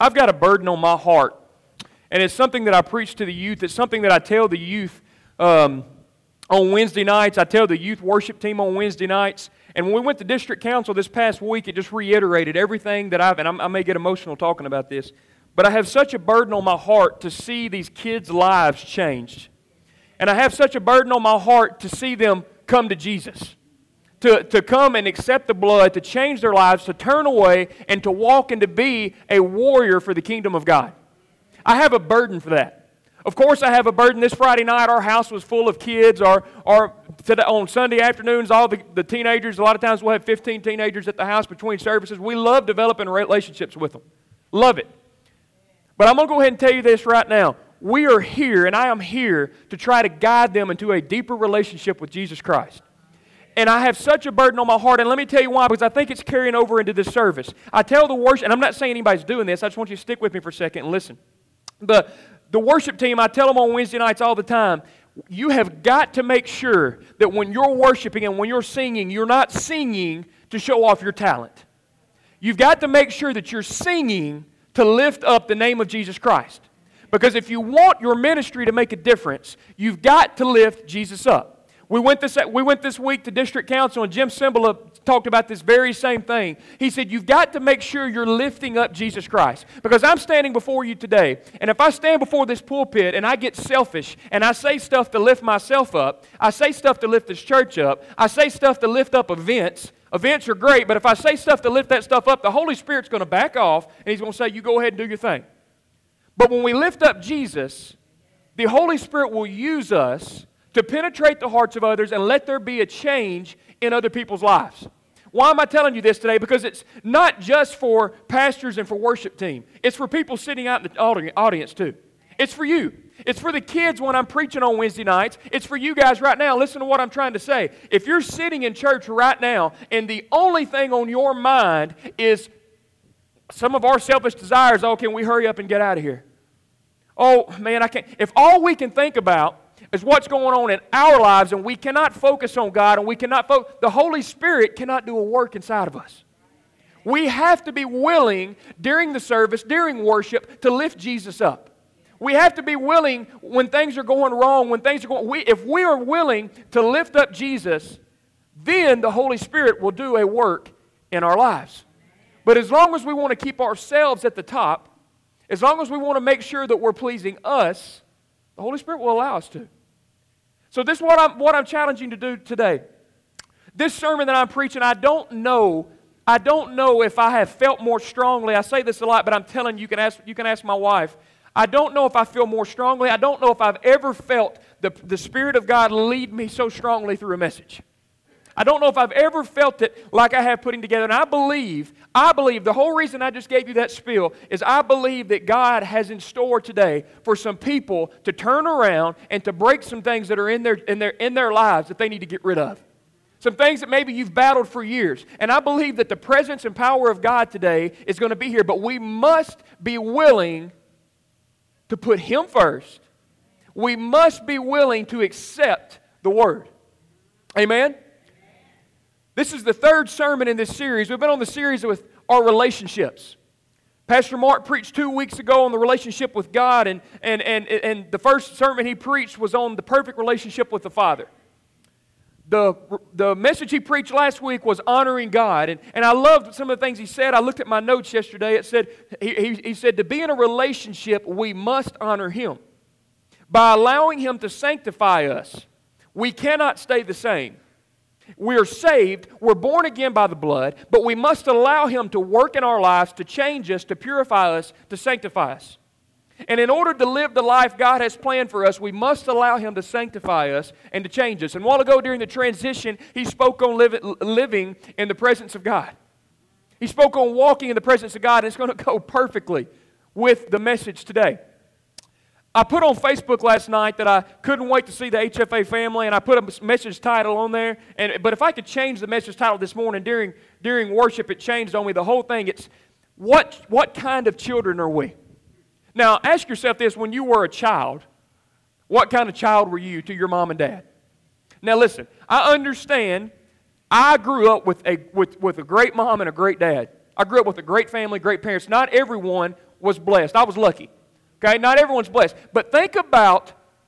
I've got a burden on my heart, and it's something that I preach to the youth. It's something that I tell the youth on Wednesday nights. I tell the youth worship team on Wednesday nights. And when we went to district council this past week, it just reiterated everything that I may get emotional talking about this, but I have such a burden on my heart to see these kids' lives changed. And I have such a burden on my heart to see them come to Jesus. To come and accept the blood, to change their lives, to turn away, and to walk and to be a warrior for the kingdom of God. I have a burden for that. Of course, I have a burden. This Friday night, our house was full of kids. On Sunday afternoons, all the teenagers, a lot of times we'll have 15 teenagers at the house between services. We love developing relationships with them. Love it. But I'm going to go ahead and tell you this right now. We are here, and I am here to try to guide them into a deeper relationship with Jesus Christ. And I have such a burden on my heart, and let me tell you why, because I think it's carrying over into this service. I tell the worship, and I'm not saying anybody's doing this, I just want you to stick with me for a second and listen. The worship team, I tell them on Wednesday nights all the time, you have got to make sure that when you're worshiping and when you're singing, you're not singing to show off your talent. You've got to make sure that you're singing to lift up the name of Jesus Christ. Because if you want your ministry to make a difference, you've got to lift Jesus up. We went this week to district council, and Jim Cymbala talked about this very same thing. He said, you've got to make sure you're lifting up Jesus Christ. Because I'm standing before you today, and if I stand before this pulpit and I get selfish, and I say stuff to lift myself up, I say stuff to lift this church up, I say stuff to lift up events. Events are great, but if I say stuff to lift that stuff up, the Holy Spirit's going to back off, and He's going to say, you go ahead and do your thing. But when we lift up Jesus, the Holy Spirit will use us to penetrate the hearts of others and let there be a change in other people's lives. Why am I telling you this today? Because it's not just for pastors and for worship team. It's for people sitting out in the audience too. It's for you. It's for the kids when I'm preaching on Wednesday nights. It's for you guys right now. Listen to what I'm trying to say. If you're sitting in church right now and the only thing on your mind is some of our selfish desires, oh, can we hurry up and get out of here? Oh, man, I can't. If all we can think about is what's going on in our lives, and we cannot focus on God, and we cannot the Holy Spirit cannot do a work inside of us. We have to be willing during the service, during worship, to lift Jesus up. We have to be willing when things are going wrong, if we are willing to lift up Jesus, then the Holy Spirit will do a work in our lives. But as long as we want to keep ourselves at the top, as long as we want to make sure that we're pleasing us, the Holy Spirit will allow us to. So this is what I'm challenging to do today. This sermon that I'm preaching, I don't know if I have felt more strongly. I say this a lot, but I'm telling you, you can ask my wife. I don't know if I feel more strongly. I don't know if I've ever felt the Spirit of God lead me so strongly through a message. I don't know if I've ever felt it like I have putting together. And I believe, the whole reason I just gave you that spiel is I believe that God has in store today for some people to turn around and to break some things that are in their lives that they need to get rid of. Some things that maybe you've battled for years. And I believe that the presence and power of God today is going to be here. But we must be willing to put Him first. We must be willing to accept the Word. Amen? This is the third sermon in this series. We've been on the series with our relationships. Pastor Mark preached 2 weeks ago on the relationship with God, and the first sermon he preached was on the perfect relationship with the Father. The message he preached last week was honoring God, and I loved some of the things he said. I looked at my notes yesterday. It said he said to be in a relationship, we must honor Him. By allowing Him to sanctify us, we cannot stay the same. We are saved, we're born again by the blood, but we must allow Him to work in our lives, to change us, to purify us, to sanctify us. And in order to live the life God has planned for us, we must allow Him to sanctify us and to change us. And a while ago during the transition, he spoke on living in the presence of God. He spoke on walking in the presence of God, and it's going to go perfectly with the message today. I put on Facebook last night that I couldn't wait to see the HFA family, and I put a message title on there. But if I could change the message title this morning during worship, it changed on me. The whole thing, it's what kind of children are we? Now, ask yourself this: when you were a child, what kind of child were you to your mom and dad? Now, listen. I understand. I grew up with a great mom and a great dad. I grew up with a great family, great parents. Not everyone was blessed. I was lucky. Okay, not everyone's blessed. But think about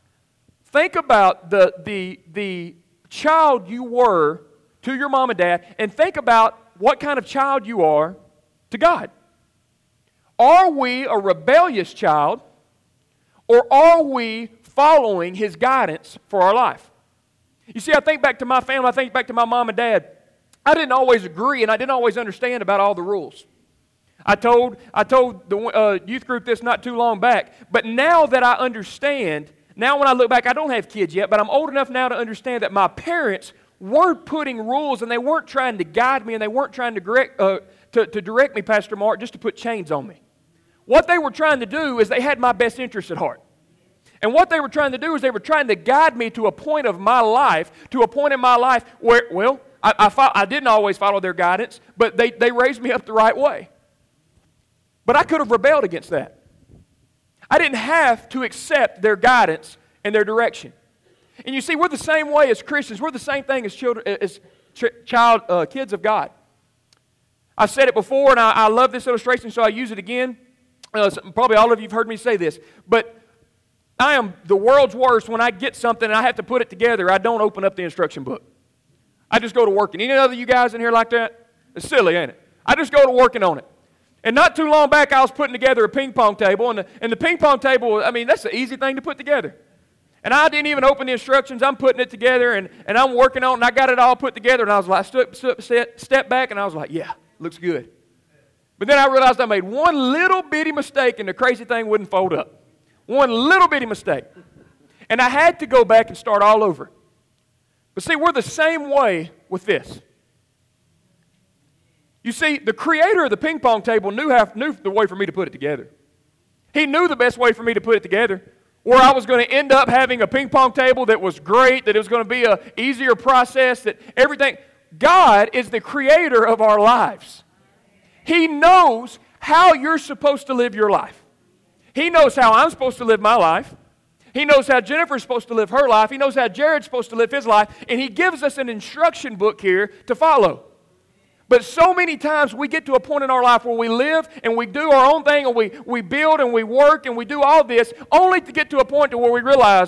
the child you were to your mom and dad, and think about what kind of child you are to God. Are we a rebellious child, or are we following His guidance for our life? You see, I think back to my family, I think back to my mom and dad. I didn't always agree, and I didn't always understand about all the rules. I told the youth group this not too long back, but now that I understand, now when I look back, I don't have kids yet, but I'm old enough now to understand that my parents weren't putting rules, and they weren't trying to guide me, and they weren't trying to direct me, Pastor Mark, just to put chains on me. What they were trying to do is they had my best interest at heart. And what they were trying to do is they were trying to guide me to a point of my life, where, well, I didn't always follow their guidance, but they raised me up the right way. But I could have rebelled against that. I didn't have to accept their guidance and their direction. And you see, we're the same way as Christians. We're the same thing as kids of God. I've said it before, and I love this illustration, so I use it again. Probably all of you have heard me say this, but I am the world's worst when I get something and I have to put it together. I don't open up the instruction book. I just go to working. Any other you guys in here like that? It's silly, ain't it? I just go to working on it. And not too long back, I was putting together a ping pong table, and the ping pong table, I mean, that's an easy thing to put together. And I didn't even open the instructions. I'm putting it together, and I'm working on it, and I got it all put together, and I was like, step back, and I was like, yeah, looks good. But then I realized I made one little bitty mistake, and the crazy thing wouldn't fold up. One little bitty mistake. And I had to go back and start all over. But see, we're the same way with this. You see, the creator of the ping pong table knew the way for me to put it together. He knew the best way for me to put it together, where I was going to end up having a ping pong table that was great, that it was going to be an easier process, that everything. God is the creator of our lives. He knows how you're supposed to live your life. He knows how I'm supposed to live my life. He knows how Jennifer's supposed to live her life. He knows how Jared's supposed to live his life. And He gives us an instruction book here to follow. But so many times we get to a point in our life where we live and we do our own thing, and we build and we work and we do all this, only to get to a point to where we realize,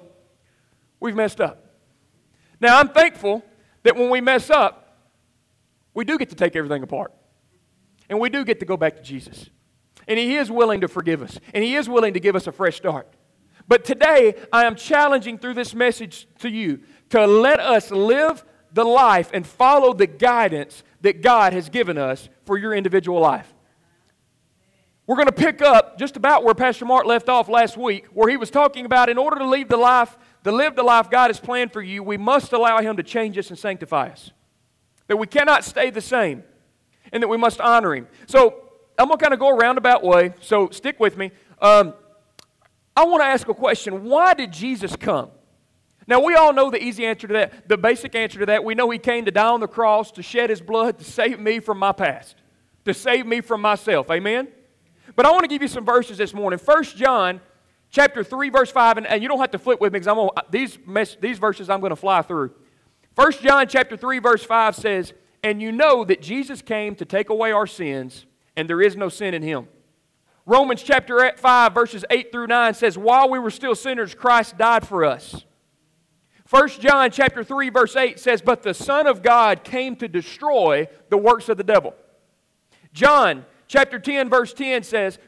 we've messed up. Now, I'm thankful that when we mess up, we do get to take everything apart. And we do get to go back to Jesus. And He is willing to forgive us. And He is willing to give us a fresh start. But today, I am challenging through this message to you to let us live the life and follow the guidance that God has given us for your individual life. We're going to pick up just about where Pastor Mark left off last week, where he was talking about in order to live the life God has planned for you, we must allow Him to change us and sanctify us. That we cannot stay the same, and that we must honor Him. So I'm going to kind of go a roundabout way, so stick with me. I want to ask a question. Why did Jesus come? Now, we all know the easy answer to that, the basic answer to that. We know He came to die on the cross, to shed His blood, to save me from my past, to save me from myself. Amen? But I want to give you some verses this morning. 1 John chapter 3, verse 5, and you don't have to flip with me because these verses I'm going to fly through. 1 John chapter 3, verse 5 says, "And you know that Jesus came to take away our sins, and there is no sin in Him." Romans chapter 5, verses 8 through 9 says, "While we were still sinners, Christ died for us." 1 John chapter 3, verse 8 says, "But the Son of God came to destroy the works of the devil." John chapter 10, verse 10 says,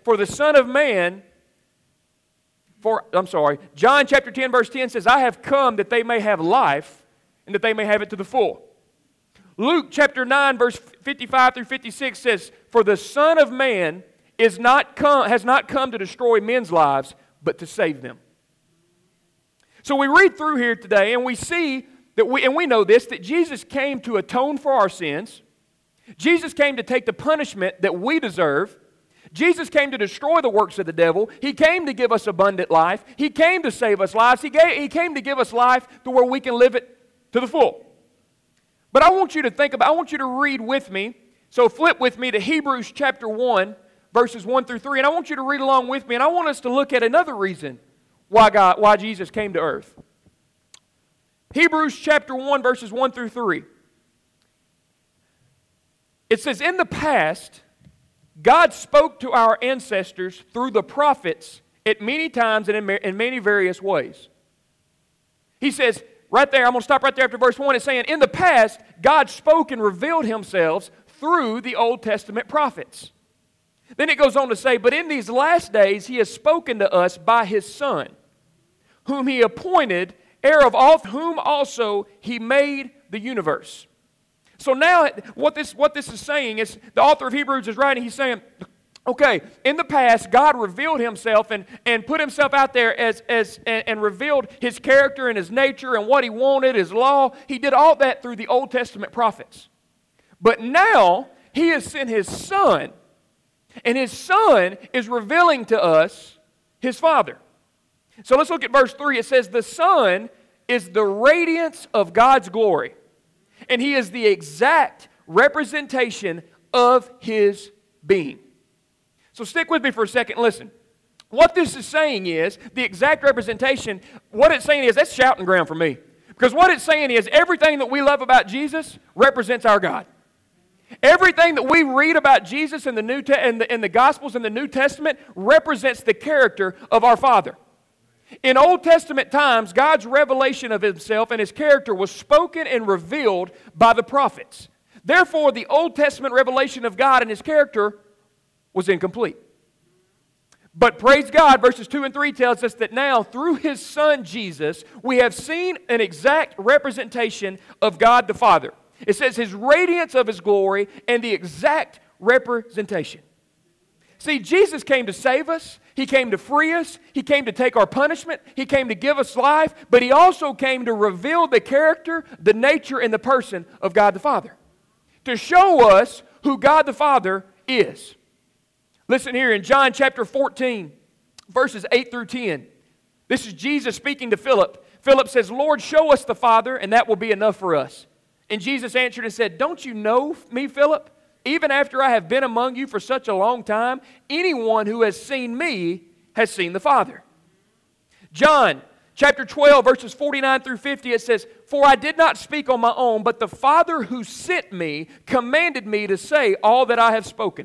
John chapter 10, verse 10 says, "I have come that they may have life, and that they may have it to the full." Luke chapter 9, verse 55 through 56 says, "For the Son of Man has not come to destroy men's lives, but to save them." So we read through here today, and we see that we know this, that Jesus came to atone for our sins. Jesus came to take the punishment that we deserve. Jesus came to destroy the works of the devil. He came to give us abundant life. He came to save us lives. He came to give us life to where we can live it to the full. But I want you to read with me. So flip with me to Hebrews chapter 1, verses 1 through 3. And I want you to read along with me. And I want us to look at another reason why Jesus came to earth. Hebrews chapter 1, verses 1 through 3. It says, "In the past, God spoke to our ancestors through the prophets at many times and in many various ways. He says, right there, I'm going to stop right there after verse 1. It's saying, in the past, God spoke and revealed Himself through the Old Testament prophets. Then it goes on to say, but in these last days He has spoken to us by His Son, whom He appointed heir of all, whom also He made the universe. So now what this is saying is, the author of Hebrews is writing, he's saying, okay, in the past, God revealed Himself and put Himself out there and revealed His character and His nature and what He wanted, His law. He did all that through the Old Testament prophets. But now, He has sent His Son, and His Son is revealing to us His Father. So let's look at verse 3. It says, the Son is the radiance of God's glory, and He is the exact representation of His being. So stick with me for a second. Listen. What this is saying is, the exact representation, what it's saying is, that's shouting ground for me. Because what it's saying is, everything that we love about Jesus represents our God. Everything that we read about Jesus in the Gospels in the New Testament represents the character of our Father. In Old Testament times, God's revelation of Himself and His character was spoken and revealed by the prophets. Therefore, the Old Testament revelation of God and His character was incomplete. But praise God, verses 2 and 3 tells us that now, through His Son Jesus, we have seen an exact representation of God the Father. It says His radiance of His glory and the exact representation. See, Jesus came to save us. He came to free us. He came to take our punishment. He came to give us life. But He also came to reveal the character, the nature, and the person of God the Father. To show us who God the Father is. Listen here in John chapter 14, verses 8 through 10. This is Jesus speaking to Philip. Philip says, Lord, show us the Father, and that will be enough for us. And Jesus answered and said, don't you know me, Philip? Even after I have been among you for such a long time, anyone who has seen me has seen the Father. John chapter 12, verses 49 through 50, it says, for I did not speak on my own, but the Father who sent me commanded me to say all that I have spoken.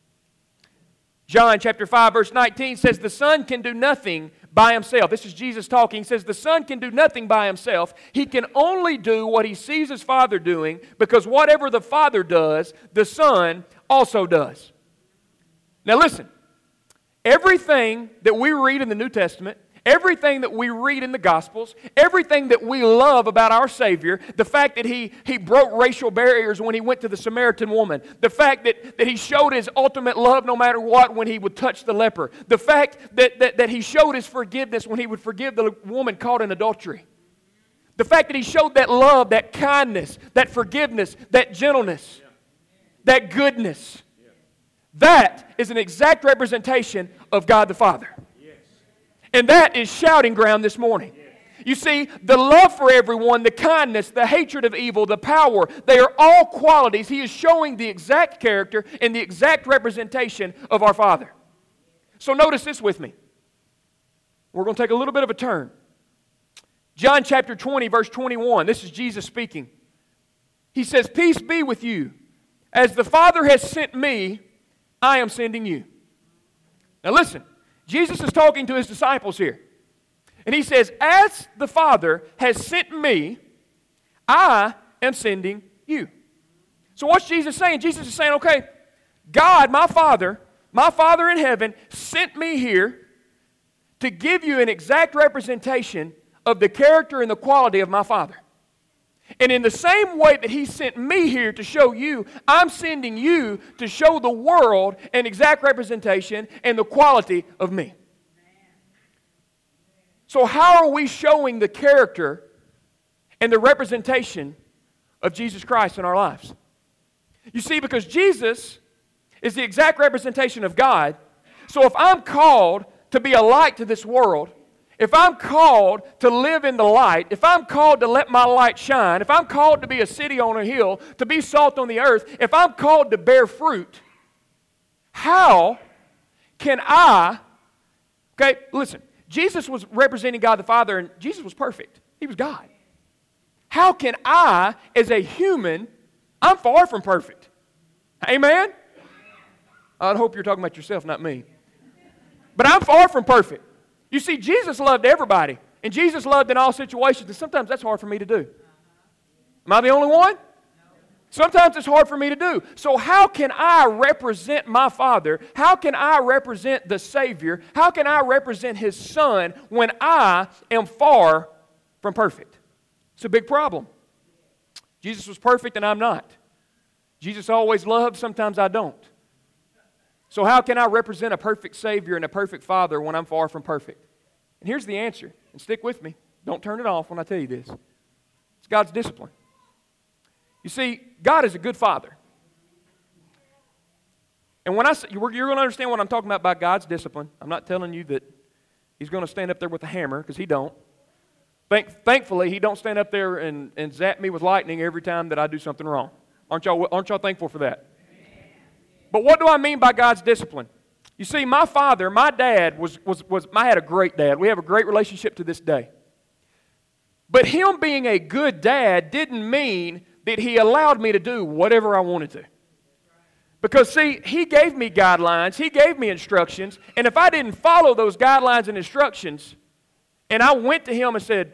John chapter 5, verse 19 says, the Son can do nothing by Himself. This is Jesus talking. He says, the Son can do nothing by Himself. He can only do what He sees His Father doing, because whatever the Father does, the Son also does. Now listen, everything that we read in the New Testament, everything that we read in the Gospels, everything that we love about our Savior, the fact that He broke racial barriers when He went to the Samaritan woman, the fact that He showed His ultimate love no matter what when He would touch the leper, the fact that He showed His forgiveness when He would forgive the woman caught in adultery, the fact that He showed that love, that kindness, that forgiveness, that gentleness, that goodness, that is an exact representation of God the Father. And that is shouting ground this morning. You see, the love for everyone, the kindness, the hatred of evil, the power, they are all qualities. He is showing the exact character and the exact representation of our Father. So notice this with me. We're going to take a little bit of a turn. John chapter 20, verse 21. This is Jesus speaking. He says, peace be with you. As the Father has sent me, I am sending you. Now listen. Jesus is talking to His disciples here. And He says, as the Father has sent me, I am sending you. So what's Jesus saying? Jesus is saying, okay, God, my Father in heaven, sent me here to give you an exact representation of the character and the quality of my Father. And in the same way that He sent me here to show you, I'm sending you to show the world an exact representation and the quality of me. So how are we showing the character and the representation of Jesus Christ in our lives? You see, because Jesus is the exact representation of God, so if I'm called to be a light to this world, if I'm called to live in the light, if I'm called to let my light shine, if I'm called to be a city on a hill, to be salt on the earth, if I'm called to bear fruit, how can I, okay, listen, Jesus was representing God the Father, and Jesus was perfect. He was God. How can I, as a human, I'm far from perfect. Amen? I hope you're talking about yourself, not me. But I'm far from perfect. You see, Jesus loved everybody. And Jesus loved in all situations. And sometimes that's hard for me to do. Am I the only one? Sometimes it's hard for me to do. So how can I represent my Father? How can I represent the Savior? How can I represent His Son when I am far from perfect? It's a big problem. Jesus was perfect and I'm not. Jesus always loved, sometimes I don't. So how can I represent a perfect Savior and a perfect Father when I'm far from perfect? And here's the answer. And stick with me. Don't turn it off when I tell you this. It's God's discipline. You see, God is a good Father. And when I say, you're going to understand what I'm talking about by God's discipline. I'm not telling you that He's going to stand up there with a hammer, because He don't. Thankfully, He don't stand up there and zap me with lightning every time that I do something wrong. Aren't y'all thankful for that? But what do I mean by God's discipline? You see, my father, my dad, I had a great dad. We have a great relationship to this day. But him being a good dad didn't mean that he allowed me to do whatever I wanted to. Because, see, he gave me guidelines, he gave me instructions, and if I didn't follow those guidelines and instructions, and I went to him and said,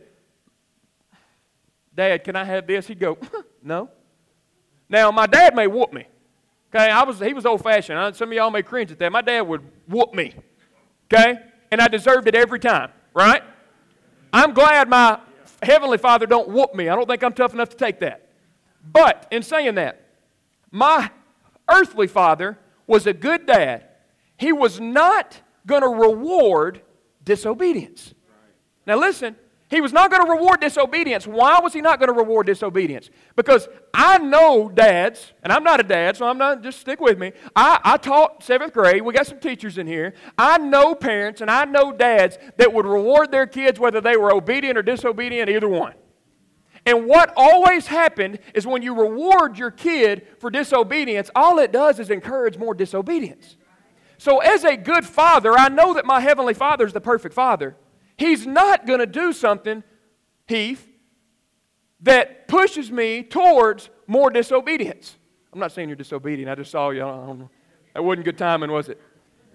Dad, can I have this? He'd go, no. Now, my dad may whoop me. Okay, he was old-fashioned. Some of y'all may cringe at that. My dad would whoop me. Okay? And I deserved it every time, right? I'm glad my Heavenly Father don't whoop me. I don't think I'm tough enough to take that. But in saying that, my earthly father was a good dad. He was not going to reward disobedience. Now listen, he was not going to reward disobedience. Why was he not going to reward disobedience? Because I know dads, and I'm not a dad, so I'm not, just stick with me. I taught 7th grade. We got some teachers in here. I know parents and I know dads that would reward their kids whether they were obedient or disobedient, either one. And what always happened is when you reward your kid for disobedience, all it does is encourage more disobedience. So as a good father, I know that my Heavenly Father is the perfect Father. He's not going to do something, Heath, that pushes me towards more disobedience. I'm not saying you're disobedient. I just saw you. I don't know. That wasn't good timing, was it?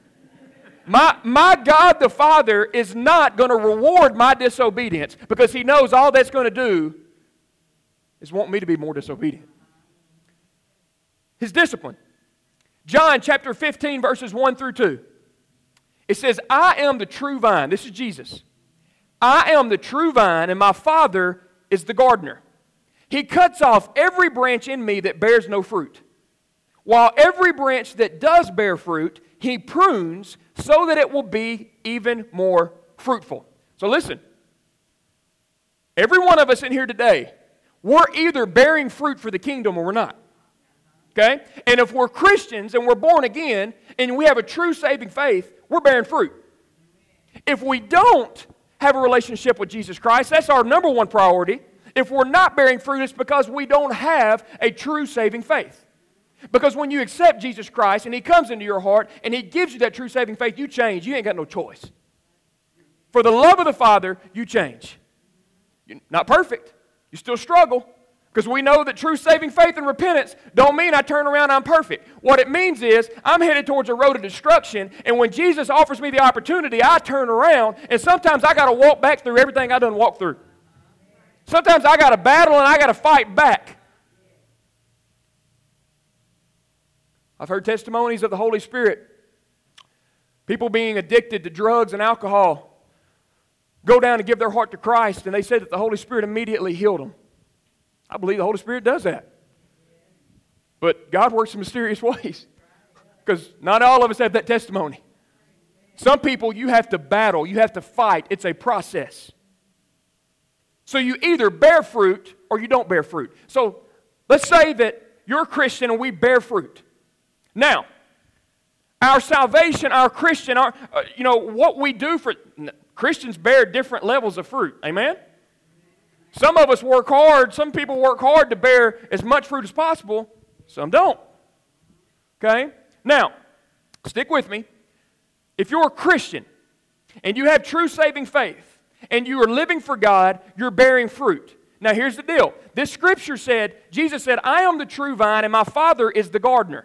My God the Father is not going to reward my disobedience because He knows all that's going to do is want me to be more disobedient. His discipline. John chapter 15, verses 1 through 2. It says, I am the true vine. This is Jesus. I am the true vine, and my Father is the gardener. He cuts off every branch in me that bears no fruit, while every branch that does bear fruit, He prunes so that it will be even more fruitful. So listen, every one of us in here today, we're either bearing fruit for the kingdom or we're not. Okay? And if we're Christians and we're born again and we have a true saving faith, we're bearing fruit. If we don't have a relationship with Jesus Christ, that's our number one priority. If we're not bearing fruit, it's because we don't have a true saving faith. Because when you accept Jesus Christ and He comes into your heart and He gives you that true saving faith, you change. You ain't got no choice. For the love of the Father, you change. You're not perfect. You still struggle. Because we know that true saving faith and repentance don't mean I turn around and I'm perfect. What it means is I'm headed towards a road of destruction, and when Jesus offers me the opportunity, I turn around, and sometimes I got to walk back through everything I done walked through. Sometimes I got to battle and I got to fight back. I've heard testimonies of the Holy Spirit. People being addicted to drugs and alcohol go down and give their heart to Christ, and they said that the Holy Spirit immediately healed them. I believe the Holy Spirit does that. But God works in mysterious ways. Because not all of us have that testimony. Some people you have to battle, you have to fight. It's a process. So you either bear fruit or you don't bear fruit. So let's say that you're a Christian and we bear fruit. Now, our salvation, our Christian, what we do for Christians bear different levels of fruit. Amen? Some of us work hard. Some people work hard to bear as much fruit as possible. Some don't. Okay? Now, stick with me. If you're a Christian and you have true saving faith and you are living for God, you're bearing fruit. Now, here's the deal. This scripture said, Jesus said, I am the true vine and my Father is the gardener.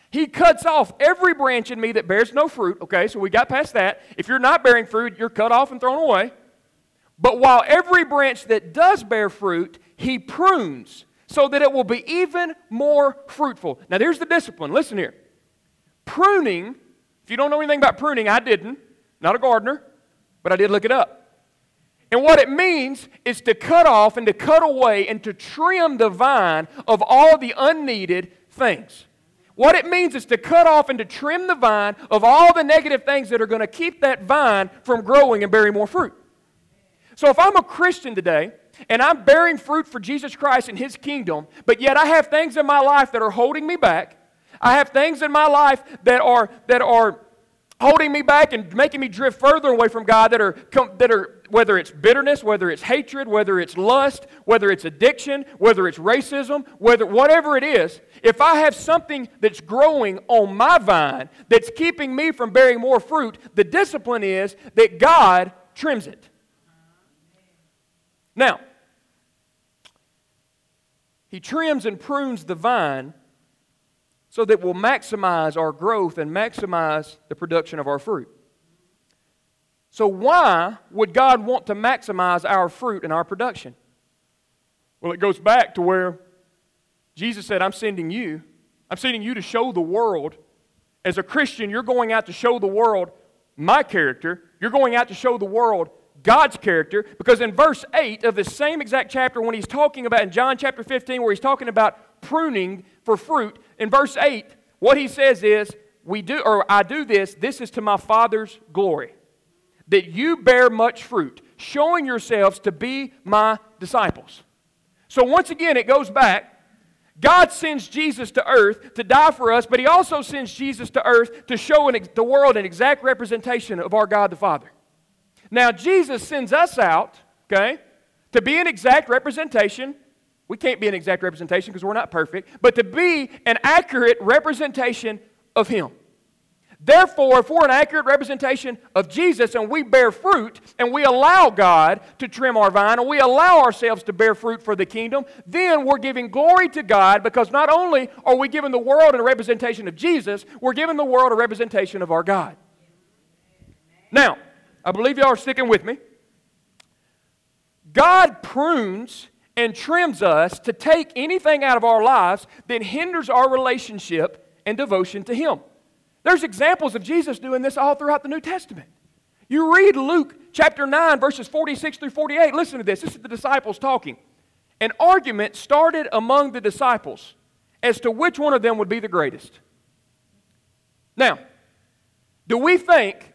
He cuts off every branch in me that bears no fruit. Okay, so we got past that. If you're not bearing fruit, you're cut off and thrown away. But while every branch that does bear fruit, He prunes so that it will be even more fruitful. Now there's the discipline. Listen here. Pruning, if you don't know anything about pruning, I didn't. Not a gardener, but I did look it up. And what it means is to cut off and to cut away and to trim the vine of all the unneeded things. What it means is to cut off and to trim the vine of all the negative things that are going to keep that vine from growing and bearing more fruit. So if I'm a Christian today and I'm bearing fruit for Jesus Christ and His kingdom, but yet I have things in my life that are holding me back, I have things in my life that are holding me back and making me drift further away from God, that are whether it's bitterness, whether it's hatred, whether it's lust, whether it's addiction, whether it's racism, whatever it is, if I have something that's growing on my vine that's keeping me from bearing more fruit, the discipline is that God trims it. Now, He trims and prunes the vine so that we'll maximize our growth and maximize the production of our fruit. So why would God want to maximize our fruit and our production? Well, it goes back to where Jesus said, I'm sending you to show the world. As a Christian, you're going out to show the world my character. You're going out to show the world God's character, because in verse 8 of this same exact chapter, when He's talking about, in John chapter 15, where He's talking about pruning for fruit, in verse 8, what He says is, I do this is to my Father's glory, that you bear much fruit, showing yourselves to be my disciples. So once again, it goes back. God sends Jesus to earth to die for us, but He also sends Jesus to earth to show the world an exact representation of our God the Father. Now, Jesus sends us out, okay, to be an exact representation. We can't be an exact representation because we're not perfect, but to be an accurate representation of Him. Therefore, if we're an accurate representation of Jesus and we bear fruit and we allow God to trim our vine and we allow ourselves to bear fruit for the kingdom, then we're giving glory to God, because not only are we giving the world a representation of Jesus, we're giving the world a representation of our God. Now, I believe y'all are sticking with me. God prunes and trims us to take anything out of our lives that hinders our relationship and devotion to Him. There's examples of Jesus doing this all throughout the New Testament. You read Luke chapter 9, verses 46 through 48. Listen to this. This is the disciples talking. An argument started among the disciples as to which one of them would be the greatest. Now, do we think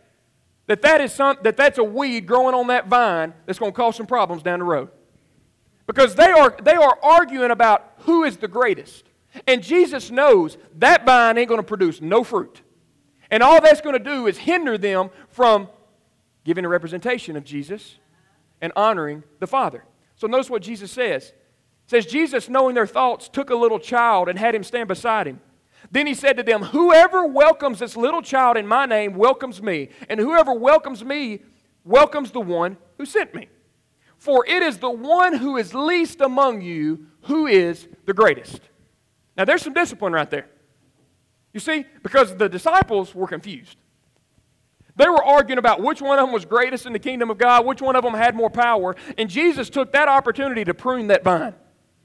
that's a weed growing on that vine that's going to cause some problems down the road? Because they are arguing about who is the greatest. And Jesus knows that vine ain't going to produce no fruit. And all that's going to do is hinder them from giving a representation of Jesus and honoring the Father. So notice what Jesus says. It says, Jesus, knowing their thoughts, took a little child and had him stand beside him. Then He said to them, whoever welcomes this little child in my name welcomes me, and whoever welcomes me welcomes the one who sent me. For it is the one who is least among you who is the greatest. Now there's some discipline right there. You see, because the disciples were confused. They were arguing about which one of them was greatest in the kingdom of God, which one of them had more power, and Jesus took that opportunity to prune that vine.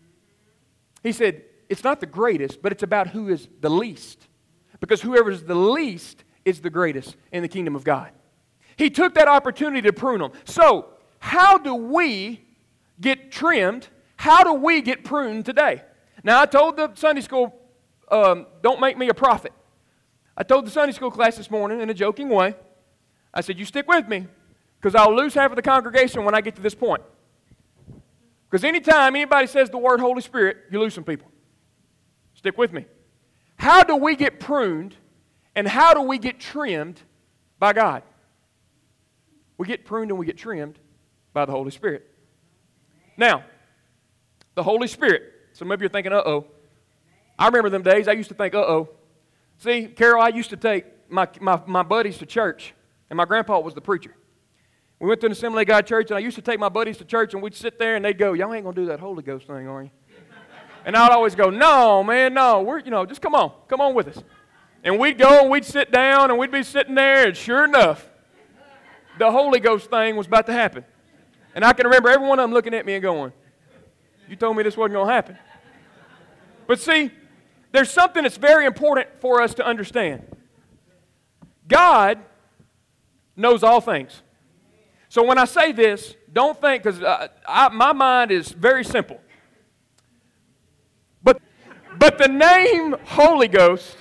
He said, it's not the greatest, but it's about who is the least. Because whoever is the least is the greatest in the kingdom of God. He took that opportunity to prune them. So, how do we get trimmed? How do we get pruned today? Now, I told the Sunday school, don't make me a prophet. I told the Sunday school class this morning in a joking way, I said, you stick with me, because I'll lose half of the congregation when I get to this point. Because anytime anybody says the word Holy Spirit, you lose some people. Stick with me. How do we get pruned and how do we get trimmed by God? We get pruned and we get trimmed by the Holy Spirit. Now, the Holy Spirit. Some of you are thinking, uh-oh. I remember them days I used to think, uh-oh. See, Carol, I used to take my buddies to church, and my grandpa was the preacher. We went to an Assembly of God church, and I used to take my buddies to church, and we'd sit there, and they'd go, y'all ain't going to do that Holy Ghost thing, are you? And I'd always go, no, man, no. Just come on with us. And we'd go and we'd sit down and we'd be sitting there, and sure enough, the Holy Ghost thing was about to happen. And I can remember every one of them looking at me and going, you told me this wasn't going to happen. But see, there's something that's very important for us to understand. God knows all things. So when I say this, don't think, because my mind is very simple. But the name Holy Ghost,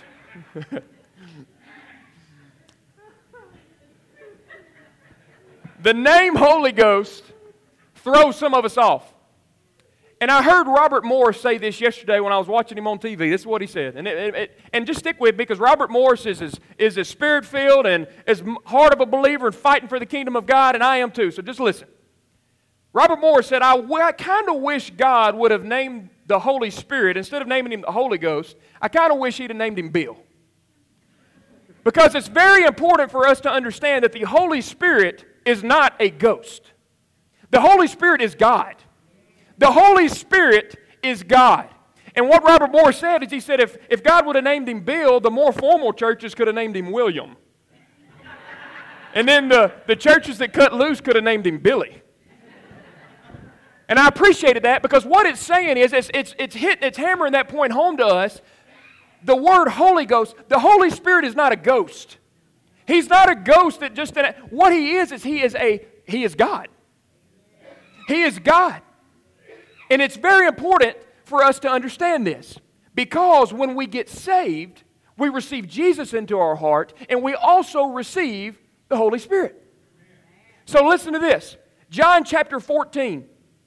the name Holy Ghost throws some of us off. And I heard Robert Morris say this yesterday when I was watching him on TV. This is what he said. And just stick with me, because Robert Morris is as spirit-filled and as hard of a believer and fighting for the kingdom of God, and I am too. So just listen. Robert Morris said, I kind of wish God would have named the Holy Spirit, instead of naming him the Holy Ghost, I kind of wish he'd have named him Bill. Because it's very important for us to understand that the Holy Spirit is not a ghost. The Holy Spirit is God. The Holy Spirit is God. And what Robert Moore said is, he said, if God would have named him Bill, the more formal churches could have named him William. And then the churches that cut loose could have named him Billy. And I appreciated that, because what it's saying is, it's hammering that point home to us. The word Holy Ghost, the Holy Spirit is not a ghost. He's not a ghost that just, what he is he is God. He is God. And it's very important for us to understand this, because when we get saved, we receive Jesus into our heart, and we also receive the Holy Spirit. So listen to this. John chapter 14.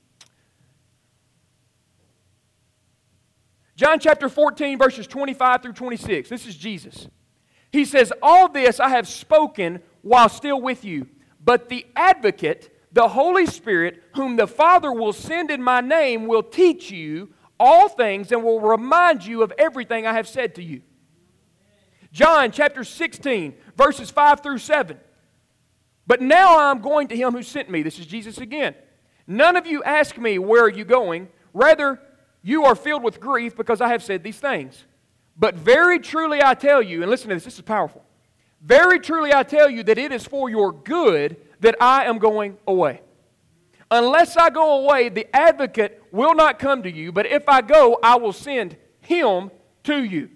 John chapter 14, verses 25 through 26. This is Jesus. He says, all this I have spoken while still with you, but the advocate, the Holy Spirit, whom the Father will send in my name, will teach you all things and will remind you of everything I have said to you. John chapter 16, verses 5 through 7. But now I am going to him who sent me. This is Jesus again. None of you ask me, where are you going? Rather, you are filled with grief because I have said these things. But very truly I tell you, and listen to this, this is powerful. Very truly I tell you that it is for your good that I am going away. Unless I go away, the advocate will not come to you, but if I go, I will send him to you.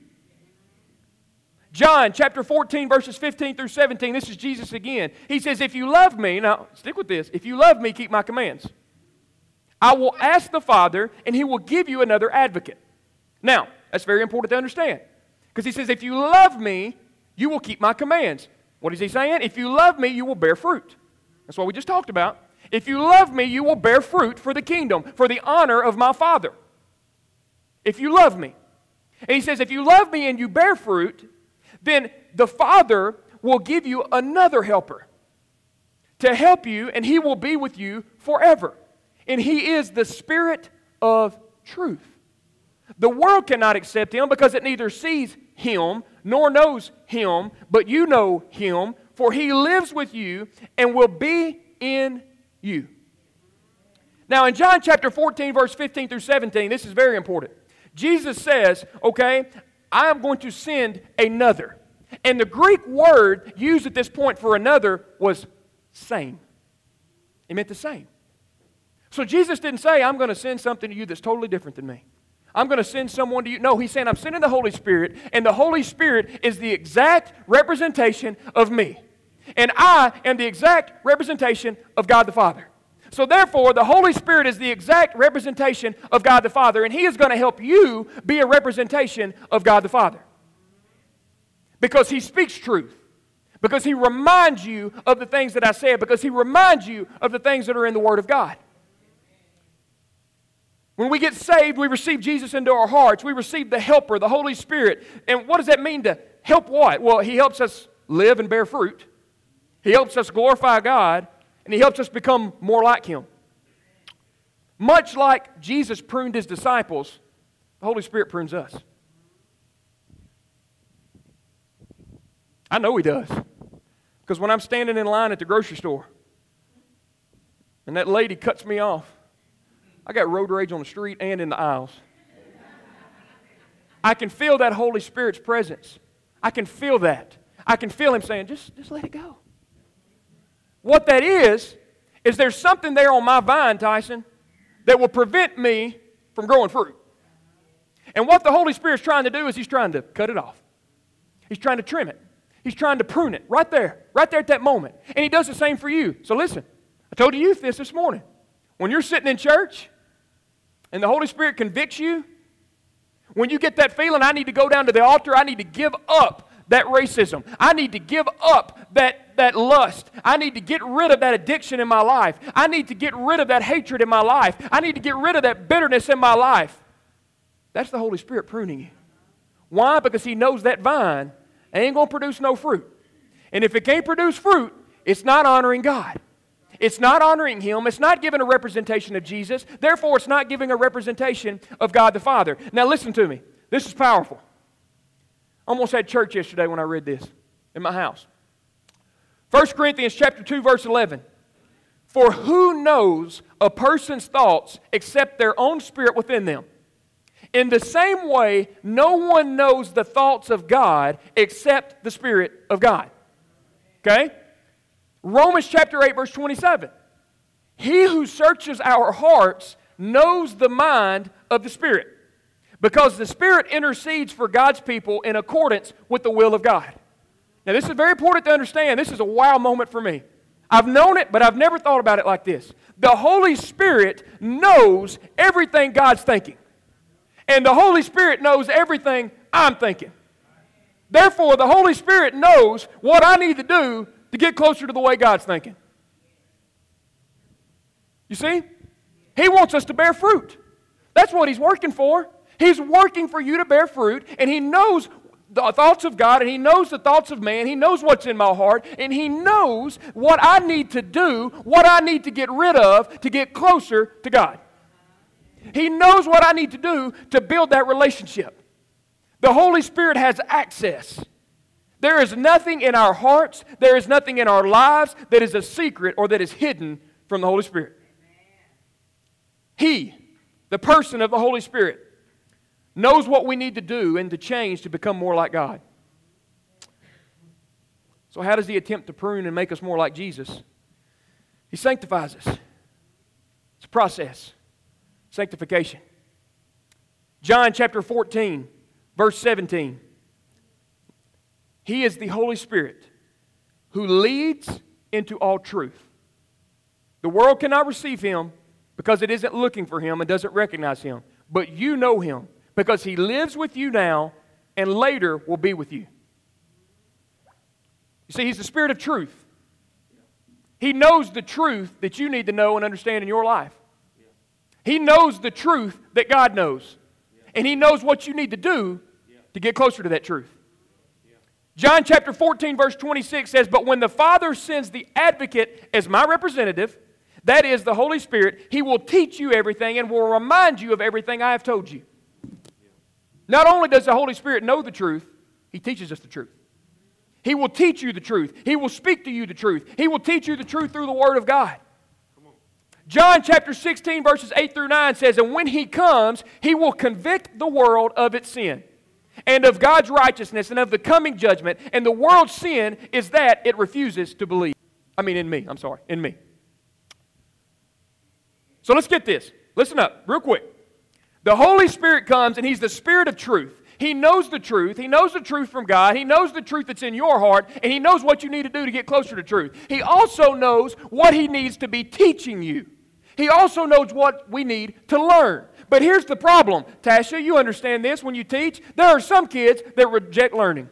John chapter 14, verses 15 through 17, this is Jesus again. He says, if you love me, now stick with this, if you love me, keep my commands. I will ask the Father, and he will give you another advocate. Now, that's very important to understand, because he says, if you love me, you will keep my commands. What is he saying? If you love me, you will bear fruit. That's what we just talked about. If you love me, you will bear fruit for the kingdom, for the honor of my Father. If you love me. And he says, if you love me and you bear fruit, then the Father will give you another helper to help you, and he will be with you forever. And he is the Spirit of truth. The world cannot accept him because it neither sees him nor knows him, but you know him, for he lives with you and will be in you. Now in John chapter 14, verse 15 through 17, this is very important. Jesus says, okay, I am going to send another. And the Greek word used at this point for another was same. It meant the same. So Jesus didn't say, I'm going to send something to you that's totally different than me. I'm going to send someone to you. No, he's saying, I'm sending the Holy Spirit, and the Holy Spirit is the exact representation of me. And I am the exact representation of God the Father. So therefore, the Holy Spirit is the exact representation of God the Father, and he is going to help you be a representation of God the Father. Because he speaks truth. Because he reminds you of the things that I said. Because he reminds you of the things that are in the Word of God. When we get saved, we receive Jesus into our hearts. We receive the Helper, the Holy Spirit. And what does that mean to help what? Well, he helps us live and bear fruit. He helps us glorify God. And he helps us become more like him. Much like Jesus pruned his disciples, the Holy Spirit prunes us. I know he does. Because when I'm standing in line at the grocery store and that lady cuts me off, I got road rage on the street and in the aisles. I can feel that Holy Spirit's presence. I can feel that. I can feel him saying, just let it go. What that is there's something there on my vine, Tyson, that will prevent me from growing fruit. And what the Holy Spirit's trying to do is he's trying to cut it off. He's trying to trim it. He's trying to prune it right there at that moment. And he does the same for you. So listen, I told the youth this morning. When you're sitting in church and the Holy Spirit convicts you, when you get that feeling, I need to go down to the altar, I need to give up that racism. I need to give up that lust. I need to get rid of that addiction in my life. I need to get rid of that hatred in my life. I need to get rid of that bitterness in my life. That's the Holy Spirit pruning you. Why? Because he knows that vine ain't going to produce no fruit. And if it can't produce fruit, it's not honoring God. It's not honoring him. It's not giving a representation of Jesus. Therefore, it's not giving a representation of God the Father. Now listen to me. This is powerful. I almost had church yesterday when I read this in my house. 1 Corinthians chapter 2, verse 11. For who knows a person's thoughts except their own spirit within them? In the same way, no one knows the thoughts of God except the Spirit of God. Okay? Romans chapter 8, verse 27. He who searches our hearts knows the mind of the Spirit, because the Spirit intercedes for God's people in accordance with the will of God. Now, this is very important to understand. This is a wow moment for me. I've known it, but I've never thought about it like this. The Holy Spirit knows everything God's thinking. And the Holy Spirit knows everything I'm thinking. Therefore, the Holy Spirit knows what I need to do to get closer to the way God's thinking. You see? He wants us to bear fruit. That's what He's working for. He's working for you to bear fruit, and He knows the thoughts of God, and He knows the thoughts of man. He knows what's in my heart, and He knows what I need to do, what I need to get rid of to get closer to God. He knows what I need to do to build that relationship. The Holy Spirit has access. There is nothing in our hearts, there is nothing in our lives that is a secret or that is hidden from the Holy Spirit. He, the person of the Holy Spirit, knows what we need to do and to change to become more like God. So how does He attempt to prune and make us more like Jesus? He sanctifies us. It's a process. Sanctification. John chapter 14, verse 17. He is the Holy Spirit who leads into all truth. The world cannot receive Him because it isn't looking for Him and doesn't recognize Him. But you know Him because He lives with you now and later will be with you. You see, He's the Spirit of truth. He knows the truth that you need to know and understand in your life. He knows the truth that God knows. And He knows what you need to do to get closer to that truth. John chapter 14, verse 26 says, but when the Father sends the advocate as my representative, that is the Holy Spirit, He will teach you everything and will remind you of everything I have told you. Not only does the Holy Spirit know the truth, He teaches us the truth. He will teach you the truth. He will speak to you the truth. He will teach you the truth through the Word of God. John chapter 16, verses 8 through 9 says, and when He comes, He will convict the world of its sin and of God's righteousness and of the coming judgment. And the world's sin is that it refuses to believe. In me. So let's get this. Listen up, real quick. The Holy Spirit comes and He's the Spirit of truth. He knows the truth. He knows the truth from God. He knows the truth that's in your heart, and He knows what you need to do to get closer to truth. He also knows what He needs to be teaching you. He also knows what we need to learn. But here's the problem. Tasha, you understand this when you teach. There are some kids that reject learning.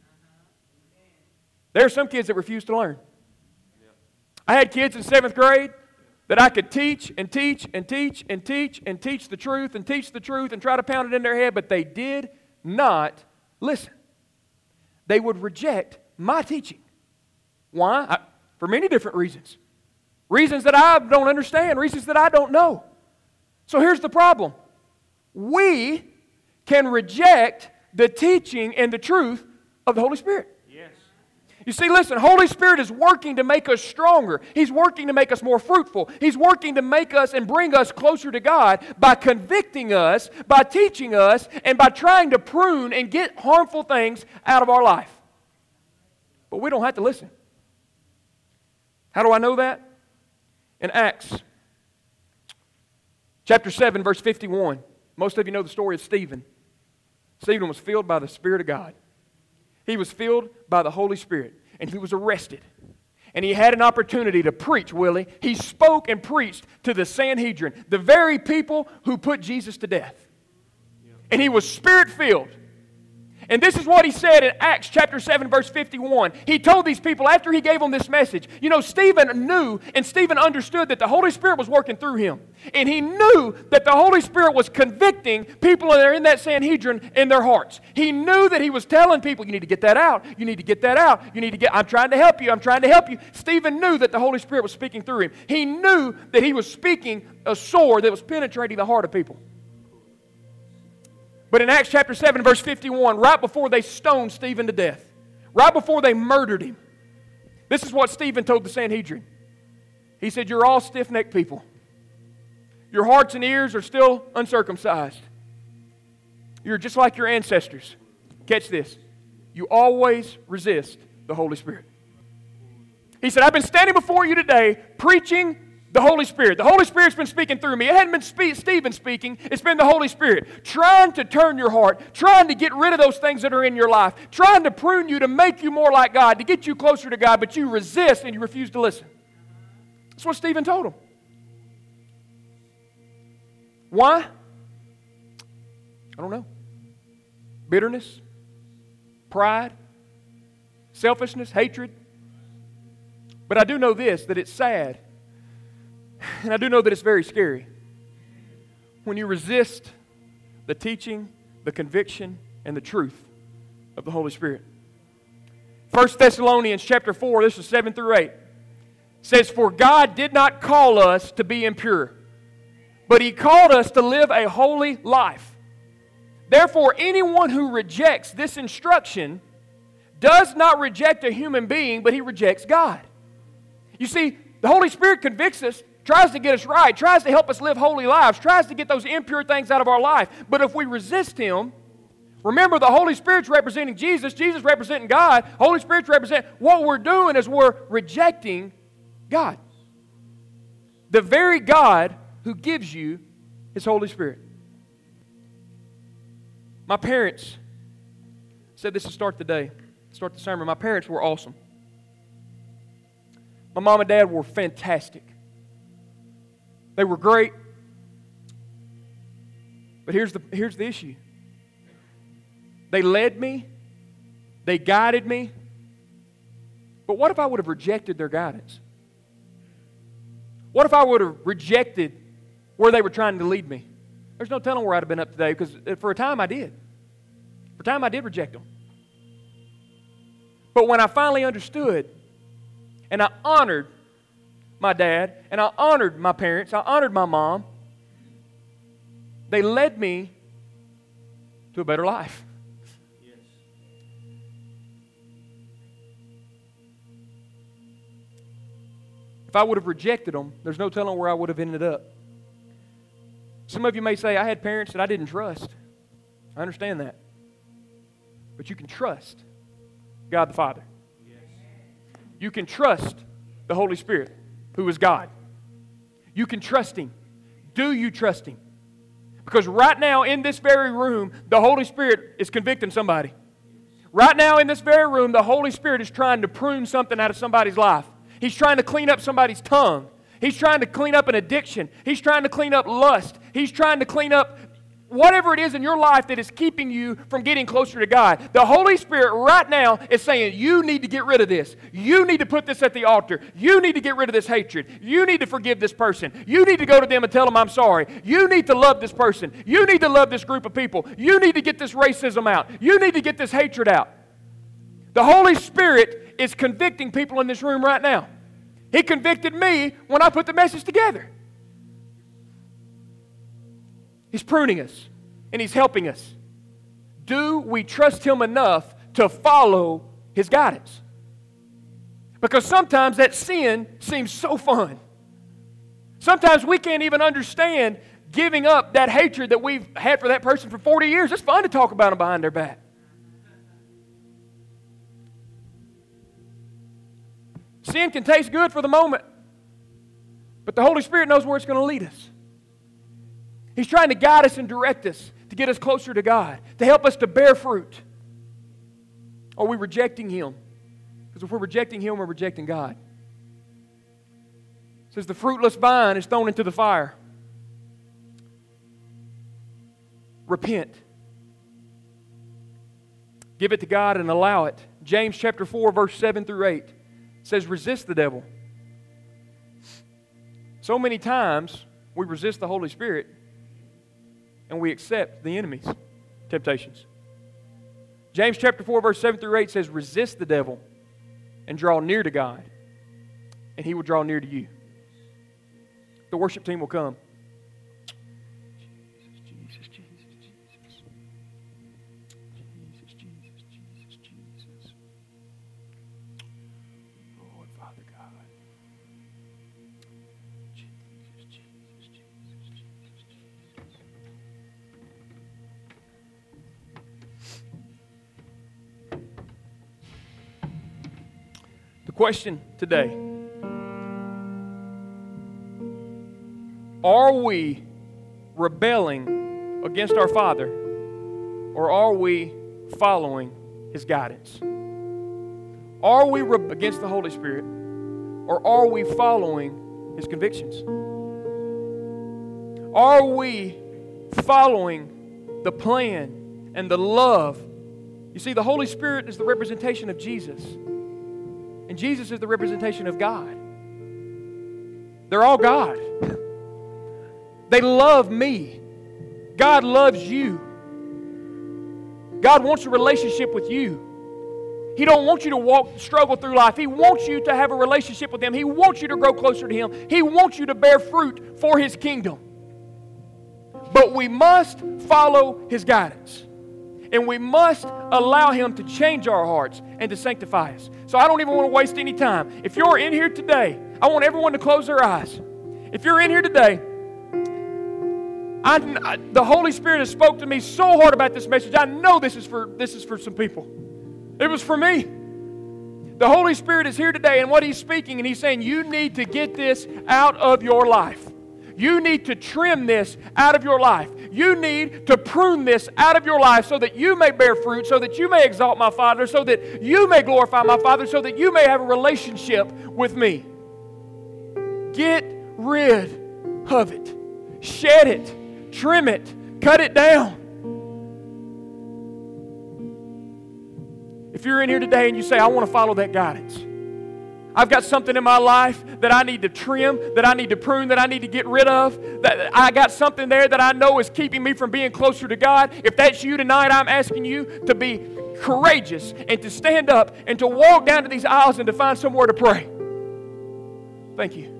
There are some kids that refuse to learn. I had kids in 7th grade that I could teach and teach and teach and teach and teach the truth and teach the truth and try to pound it in their head, but they did not listen. They would reject my teaching. Why? For many different reasons. Reasons that I don't understand, reasons that I don't know. So here's the problem. We can reject the teaching and the truth of the Holy Spirit. Yes. You see, listen, Holy Spirit is working to make us stronger. He's working to make us more fruitful. He's working to make us and bring us closer to God by convicting us, by teaching us, and by trying to prune and get harmful things out of our life. But we don't have to listen. How do I know that? In Acts chapter 7, verse 51. Most of you know the story of Stephen. Stephen was filled by the Spirit of God. He was filled by the Holy Spirit, and he was arrested. And he had an opportunity to preach, Willie. He spoke and preached to the Sanhedrin, the very people who put Jesus to death. And he was Spirit-filled. And this is what he said in Acts chapter 7, verse 51. He told these people after he gave them this message, you know, Stephen knew and Stephen understood that the Holy Spirit was working through him. And he knew that the Holy Spirit was convicting people that are in that Sanhedrin in their hearts. He knew that he was telling people, you need to get that out. You need to get that out. I'm trying to help you. I'm trying to help you. Stephen knew that the Holy Spirit was speaking through him. He knew that he was speaking a sword that was penetrating the heart of people. But in Acts chapter 7, verse 51, right before they stoned Stephen to death, right before they murdered him, this is what Stephen told the Sanhedrin. He said, you're all stiff-necked people. Your hearts and ears are still uncircumcised. You're just like your ancestors. Catch this. You always resist the Holy Spirit. He said, I've been standing before you today preaching the Holy Spirit. The Holy Spirit's been speaking through me. It hadn't been Stephen speaking. It's been the Holy Spirit trying to turn your heart, trying to get rid of those things that are in your life, trying to prune you to make you more like God, to get you closer to God, but you resist and you refuse to listen. That's what Stephen told him. Why? I don't know. Bitterness, pride, selfishness, hatred. But I do know this, that it's sad. And I do know that it's very scary when you resist the teaching, the conviction, and the truth of the Holy Spirit. 1 Thessalonians chapter 4, this is 7 through 8, says, for God did not call us to be impure, but He called us to live a holy life. Therefore, anyone who rejects this instruction does not reject a human being, but he rejects God. You see, the Holy Spirit convicts us, tries to get us right, tries to help us live holy lives, tries to get those impure things out of our life. But if we resist Him, remember the Holy Spirit's representing Jesus, Jesus representing God, Holy Spirit's representing, what we're doing is we're rejecting God. The very God who gives you His Holy Spirit. My parents said this to start the day, start the sermon. My parents were awesome. My mom and dad were fantastic. They were great. But here's the issue. They led me. They guided me. But what if I would have rejected their guidance? What if I would have rejected where they were trying to lead me? There's no telling where I'd have been up today, because for a time I did. For a time I did reject them. But when I finally understood, and I honored my dad, and I honored my parents, I honored my mom, they led me to a better life. Yes. If I would have rejected them, there's no telling where I would have ended up. Some of you may say, I had parents that I didn't trust. I understand that. But you can trust God the Father. Yes. You can trust the Holy Spirit, who is God. You can trust Him. Do you trust Him? Because right now in this very room, the Holy Spirit is convicting somebody. Right now in this very room, the Holy Spirit is trying to prune something out of somebody's life. He's trying to clean up somebody's tongue. He's trying to clean up an addiction. He's trying to clean up lust. He's trying to clean up whatever it is in your life that is keeping you from getting closer to God. The Holy Spirit right now is saying, you need to get rid of this. You need to put this at the altar. You need to get rid of this hatred. You need to forgive this person. You need to go to them and tell them, I'm sorry. You need to love this person. You need to love this group of people. You need to get this racism out. You need to get this hatred out. The Holy Spirit is convicting people in this room right now. He convicted me when I put the message together. He's pruning us, and He's helping us. Do we trust Him enough to follow His guidance? Because sometimes that sin seems so fun. Sometimes we can't even understand giving up that hatred that we've had for that person for 40 years. It's fun to talk about them behind their back. Sin can taste good for the moment, but the Holy Spirit knows where it's going to lead us. He's trying to guide us and direct us to get us closer to God, to help us to bear fruit. Are we rejecting Him? Because if we're rejecting Him, we're rejecting God. It says the fruitless vine is thrown into the fire. Repent. Give it to God and allow it. James chapter 4, verse 7 through 8 says, resist the devil. So many times we resist the Holy Spirit and we accept the enemy's temptations. James chapter 4, verse 7 through 8 says, resist the devil and draw near to God, and He will draw near to you. The worship team will come. Jesus, Jesus, Jesus. Jesus, Jesus, Jesus, Jesus. Lord, Father God. Jesus, Jesus, Jesus, Jesus, Jesus. The question today: are we rebelling against our Father, or are we following His guidance? Are we against the Holy Spirit, or are we following His convictions? Are we following the plan and the love? You see, the Holy Spirit is the representation of Jesus, and Jesus is the representation of God. They're all God. They love me. God loves you. God wants a relationship with you. He don't want you to struggle through life. He wants you to have a relationship with Him. He wants you to grow closer to Him. He wants you to bear fruit for His kingdom. But we must follow His guidance. And we must allow Him to change our hearts and to sanctify us. So I don't even want to waste any time. If you're in here today, I want everyone to close their eyes. If you're in here today, the Holy Spirit has spoke to me so hard about this message. I know this is for some people. It was for me. The Holy Spirit is here today, and what He's speaking, and He's saying, you need to get this out of your life. You need to trim this out of your life. You need to prune this out of your life so that you may bear fruit, so that you may exalt my Father, so that you may glorify my Father, so that you may have a relationship with me. Get rid of it. Shed it. Trim it. Cut it down. If you're in here today and you say, I want to follow that guidance. I've got something in my life that I need to trim, that I need to prune, that I need to get rid of. That I got something there that I know is keeping me from being closer to God. If that's you tonight, I'm asking you to be courageous and to stand up and to walk down to these aisles and to find somewhere to pray. Thank you.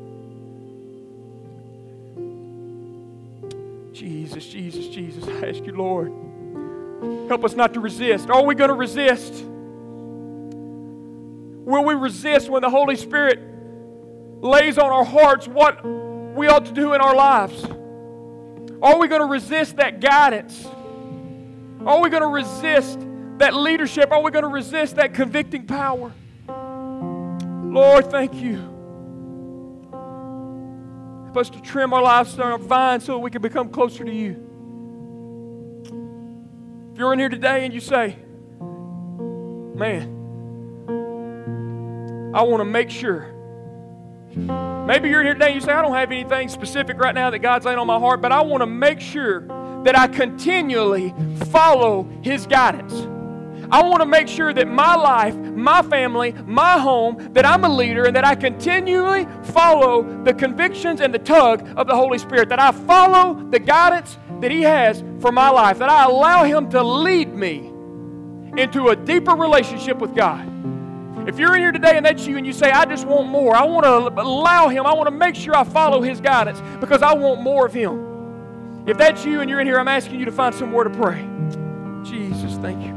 Jesus, Jesus, Jesus, I ask you, Lord, help us not to resist. Are we going to resist? Will we resist when the Holy Spirit lays on our hearts what we ought to do in our lives? Are we going to resist that guidance? Are we going to resist that leadership? Are we going to resist that convicting power? Lord, thank you. Help us to trim our lives on our vine so that we can become closer to you. If you're in here today and you say, man, I want to make sure. Maybe you're in here today and you say, I don't have anything specific right now that God's laying on my heart, but I want to make sure that I continually follow His guidance. I want to make sure that my life, my family, my home, that I'm a leader and that I continually follow the convictions and the tug of the Holy Spirit, that I follow the guidance that He has for my life, that I allow Him to lead me into a deeper relationship with God. If you're in here today and that's you and you say, I just want more, I want to allow Him, I want to make sure I follow His guidance because I want more of Him. If that's you and you're in here, I'm asking you to find somewhere to pray. Jesus, thank you.